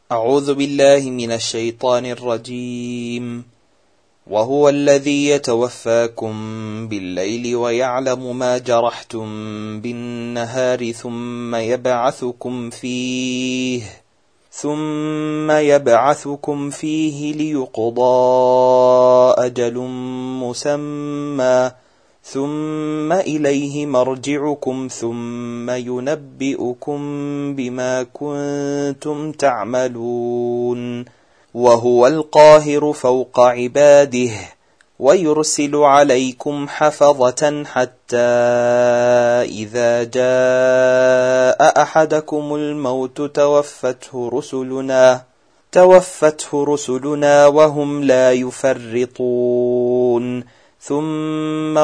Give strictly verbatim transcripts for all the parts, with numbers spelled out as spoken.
أعوذ بالله من الشيطان الرجيم. وهو الذي يتوفاكم بالليل ويعلم ما جرحتم بالنهار ثم يبعثكم فيه ثم يبعثكم فيه ليقضى أجل مسمى ثم إليه مرجعكم ثم ينبئكم بما كنتم تعملون. وهو القاهر فوق عباده ويرسل عليكم حفظة حتى إذا جاء أحدكم الموت توفته رسلنا توفته رسلنا وهم لا يفرطون ثم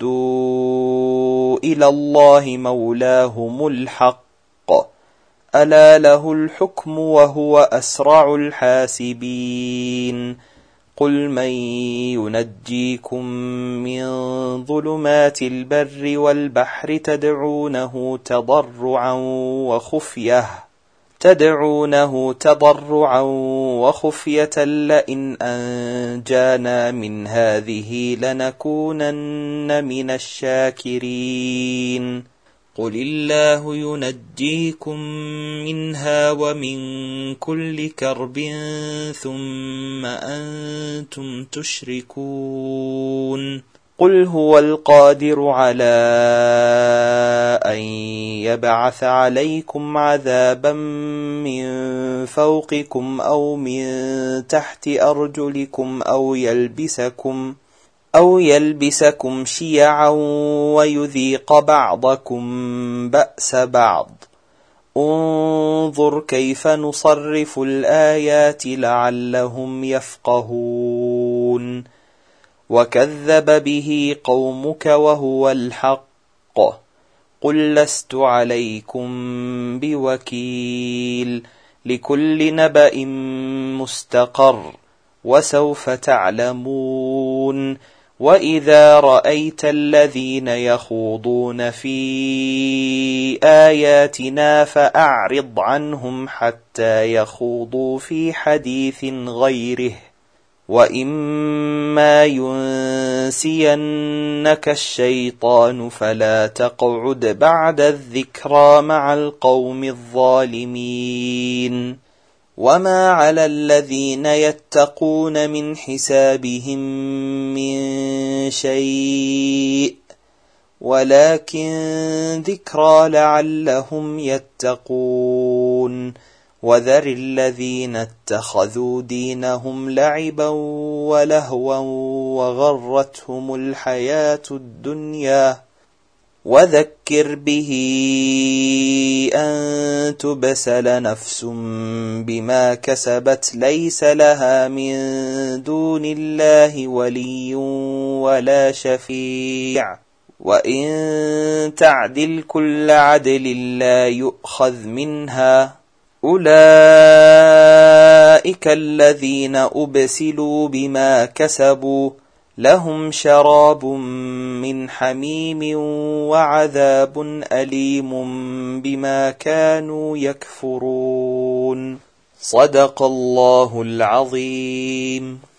ردوا إلى الله مولاهم الحق ألا له الحكم وهو أسرع الحاسبين. قل من ينجيكم من ظلمات البر والبحر تدعونه تضرعا وخفية تدعونه تضرعا وخفية لئن أنجانا من هذه لنكونن من الشاكرين. قل الله ينجيكم منها ومن كل كرب ثم أنتم تشركون. قل هو القادر على أن يبعث عليكم عذابا من فوقكم أو من تحت أرجلكم أو يلبسكم أو يلبسكم شيعا ويذيق بعضكم بأس بعض. انظر كيف نصرف الآيات لعلهم يفقهون. وكذب به قومك وهو الحق. قل لست عليكم بوكيل لكل نبأ مستقر وسوف تعلمون. وإذا رأيت الذين يخوضون في آياتنا فأعرض عنهم حتى يخوضوا في حديث غيره وإما ينسينك الشيطان فلا تقعد بعد الذكرى مع القوم الظالمين. وما على الذين يتقون من حسابهم من شيء ولكن ذكرى لعلهم يتقون. وذر الذين اتخذوا دينهم لعبا ولهوا وغرتهم الحياة الدنيا وذكر به أن تبسل نفس بما كسبت ليس لها من دون الله ولي ولا شفيع وإن تعدل كل عدل لا يؤخذ منها. أولئك الذين أبسلوا بما كسبوا لهم شراب من حميم وعذاب أليم بما كانوا يكفرون. صدق الله العظيم.